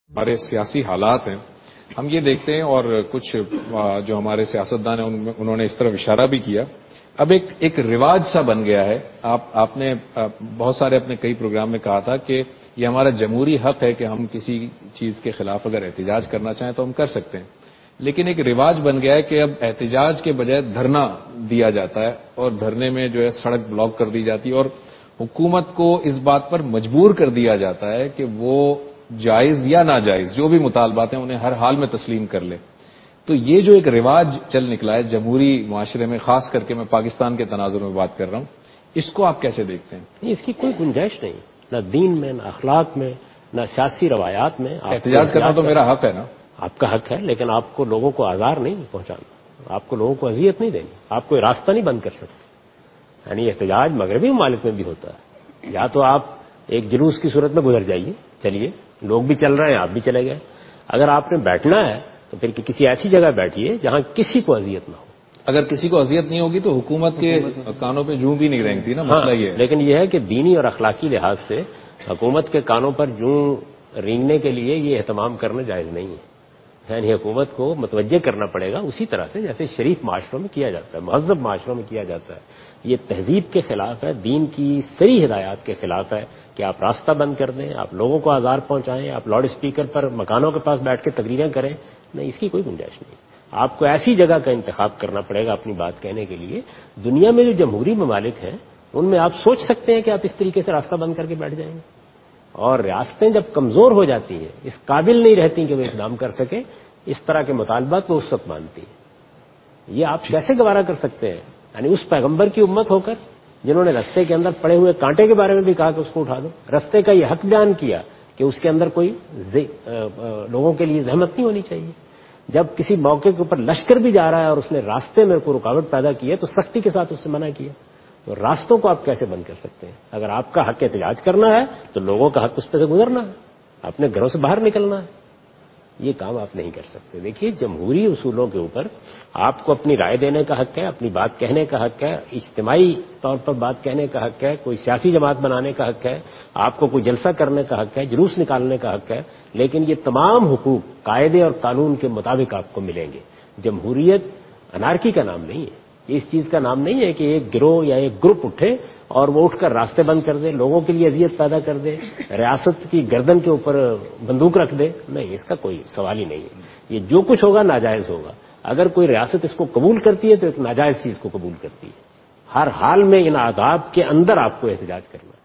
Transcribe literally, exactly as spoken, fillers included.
ہمارے سیاسی حالات ہیں ہم یہ دیکھتے ہیں، اور کچھ جو ہمارے سیاستدان ہیں انہوں نے اس طرف اشارہ بھی کیا، اب ایک ایک رواج سا بن گیا ہے۔ آپ آپ نے بہت سارے اپنے کئی پروگرام میں کہا تھا کہ یہ ہمارا جمہوری حق ہے کہ ہم کسی چیز کے خلاف اگر احتجاج کرنا چاہیں تو ہم کر سکتے ہیں، لیکن ایک رواج بن گیا ہے کہ اب احتجاج کے بجائے دھرنا دیا جاتا ہے، اور دھرنے میں جو ہے سڑک بلاک کر دی جاتی ہے، اور حکومت کو اس بات پر مجبور کر دیا جاتا ہے کہ وہ جائز یا ناجائز جو بھی مطالبات ہیں انہیں ہر حال میں تسلیم کر لے۔ تو یہ جو ایک رواج چل نکلا ہے جمہوری معاشرے میں، خاص کر کے میں پاکستان کے تناظر میں بات کر رہا ہوں، اس کو آپ کیسے دیکھتے ہیں؟ نہیں، اس کی کوئی گنجائش نہیں، نہ دین میں، نہ اخلاق میں، نہ سیاسی روایات میں۔ احتجاج کرنا تو میرا حق ہے نا؟ آپ کا حق ہے، لیکن آپ کو لوگوں کو آزار نہیں پہنچانا، آپ کو لوگوں کو اذیت نہیں دینی، آپ کوئی راستہ نہیں بند کر سکتے۔ یعنی احتجاج مغربی ممالک میں بھی ہوتا ہے، یا تو آپ ایک جلوس کی صورت میں گزر جائیے، چلیے لوگ بھی چل رہے ہیں آپ بھی چلے گئے، اگر آپ نے بیٹھنا ہے تو پھر کسی ایسی جگہ بیٹھیے جہاں کسی کو اذیت نہ ہو۔ اگر کسی کو اذیت نہیں ہوگی تو حکومت کے کانوں پہ جوں بھی نہیں رینگتی نا، مسئلہ یہ ہے۔ لیکن یہ ہے کہ دینی اور اخلاقی لحاظ سے حکومت کے کانوں پر جوں رینگنے کے لیے یہ اہتمام کرنا جائز نہیں ہے، یعنی حکومت کو متوجہ کرنا پڑے گا اسی طرح سے جیسے شریف معاشروں میں کیا جاتا ہے، مہذب معاشروں میں کیا جاتا ہے۔ یہ تہذیب کے خلاف ہے، دین کی صریح ہدایات کے خلاف ہے کہ آپ راستہ بند کر دیں، آپ لوگوں کو آزار پہنچائیں، آپ لاؤڈ اسپیکر پر مکانوں کے پاس بیٹھ کے تقریریں کریں۔ نہیں، اس کی کوئی گنجائش نہیں۔ آپ کو ایسی جگہ کا انتخاب کرنا پڑے گا اپنی بات کہنے کے لیے۔ دنیا میں جو جمہوری ممالک ہیں ان میں آپ سوچ سکتے ہیں کہ آپ اس طریقے سے راستہ بند کر کے بیٹھ جائیں گے، اور ریاستیں جب کمزور ہو جاتی ہیں، اس قابل نہیں رہتی کہ وہ اقدام کر سکیں، اس طرح کے مطالبات کو اس وقت مانتی ہیں۔ یہ آپ کیسے گوارا کر سکتے ہیں؟ یعنی اس پیغمبر کی امت ہو کر جنہوں نے رستے کے اندر پڑے ہوئے کانٹے کے بارے میں بھی کہا کہ اس کو اٹھا دو، رستے کا یہ حق بیان کیا کہ اس کے اندر کوئی لوگوں کے لیے زحمت نہیں ہونی چاہیے۔ جب کسی موقع کے اوپر لشکر بھی جا رہا ہے اور اس نے راستے میں کوئی رکاوٹ پیدا کی ہے تو سختی کے ساتھ اس سے منع کیا، تو راستوں کو آپ کیسے بند کر سکتے ہیں؟ اگر آپ کا حق احتجاج کرنا ہے تو لوگوں کا حق اس پہ سے گزرنا ہے، اپنے گھروں سے باہر نکلنا ہے، یہ کام آپ نہیں کر سکتے۔ دیکھیے، جمہوری اصولوں کے اوپر آپ کو اپنی رائے دینے کا حق ہے، اپنی بات کہنے کا حق ہے، اجتماعی طور پر بات کہنے کا حق ہے، کوئی سیاسی جماعت بنانے کا حق ہے، آپ کو کوئی جلسہ کرنے کا حق ہے، جلوس نکالنے کا حق ہے، لیکن یہ تمام حقوق قاعدے اور قانون کے مطابق آپ کو ملیں گے۔ جمہوریت انارکی کا نام نہیں ہے، اس چیز کا نام نہیں ہے کہ ایک گروہ یا ایک گروپ اٹھے اور وہ اٹھ کر راستے بند کر دے، لوگوں کے لیے اذیت پیدا کر دے، ریاست کی گردن کے اوپر بندوق رکھ دے۔ نہیں، اس کا کوئی سوال ہی نہیں ہے۔ یہ جو کچھ ہوگا ناجائز ہوگا۔ اگر کوئی ریاست اس کو قبول کرتی ہے تو ایک ناجائز چیز کو قبول کرتی ہے۔ ہر حال میں ان آداب کے اندر آپ کو احتجاج کرنا ہے۔